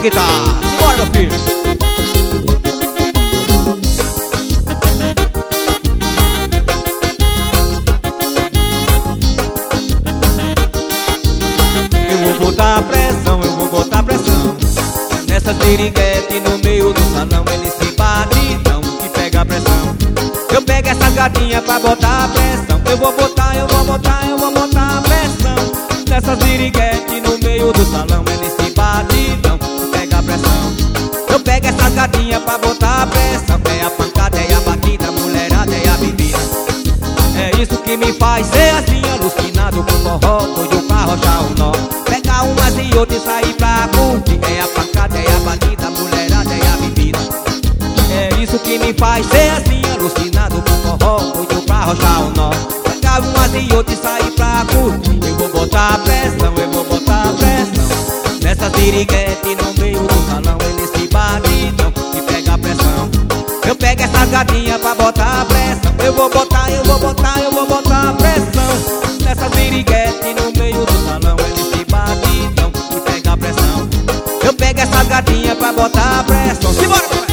guitarra. Bora, meu filho. Eu vou botar pressão, eu vou botar pressão nessa piriguete no meio do salão. Ele se batidão que pega a pressão. Eu pego essa gatinha pra botar pressão. Eu vou botar, eu vou botar, eu vou botar pressão nessa piriguete no meio do salão. Ele se batidão que pega a pressão. Eu pego essa gatinha pra botar pressão. É a pancada, é a batida, a mulherada, é a bebida. É isso que me faz ser assim, alucinado com forró, doido pra arrochar o nó. Pegar umas e outras e sair pra curtir. É a pancada, é a batida, a mulherada, é a bebida. É isso que me faz ser assim, alucinado com forró, doido pra arrochar o nó. Pegar umas e outras e sair pra curtir. Eu vou botar pressão, eu vou botar pressão nessa piriguete no meio do salão. Ele se batidão e pega a pressão. Eu pego essa gatinha pra botar pressão. Eu vou botar, eu vou botar, eu vou botar pressão nessa piriguete no meio do salão. Ele se batidão e pega a pressão. Eu pego essa gatinha pra botar pressão. Simbora, papai!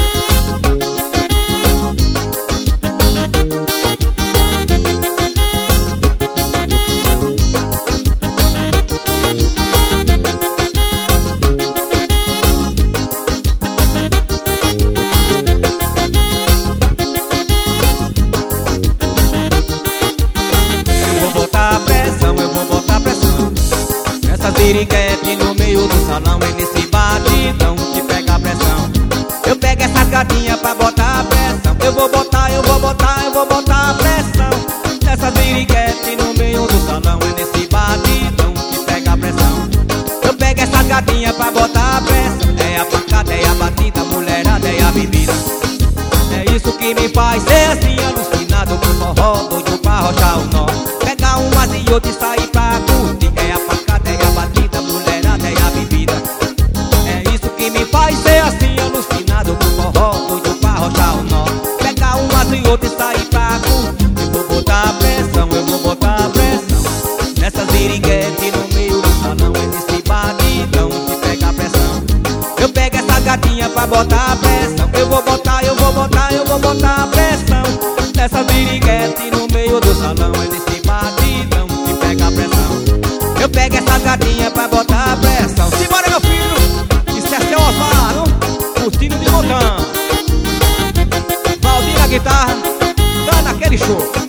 Piriguete no meio do salão. Ele se batidão que pega a pressão. Eu pego essa gatinha pra botar pressão. Eu vou botar, eu vou botar, eu vou botar pressão nessa piriguete no meio do salão. Ele se batidão que pega a pressão. Eu pego essa gatinha pra botar pressão. É a pancada, é a batida, a mulherada, é a bebida. É isso que me faz ser assim, alucinado com forró, doido pra arrochar o nó. Pegar umas e outras e sair pra curtir. É a pancada, é a batida, a mulherada, é a bebida. É isso que me faz ser assim, alucinado com forró, doido pra arrochar o nó. Pegar umas e outras e sair pra curtir. Eu vou botar pressão, eu vou botar pressão nessas piriguete no meio do salão. Ele se batidão que pega a pressão. Eu pego essa gatinha pra botar pressão. Eu vou botar, eu vou botar, eu vou botar pressão nessa piriguete no meio do salão. Ele se batidão que pega a pressão. Eu pego essa gatinha pra botar pressão. Simbora, meu filho! Isso é seu Osmar, o Tino de Montão. Valdir na guitarra, dá naquele show.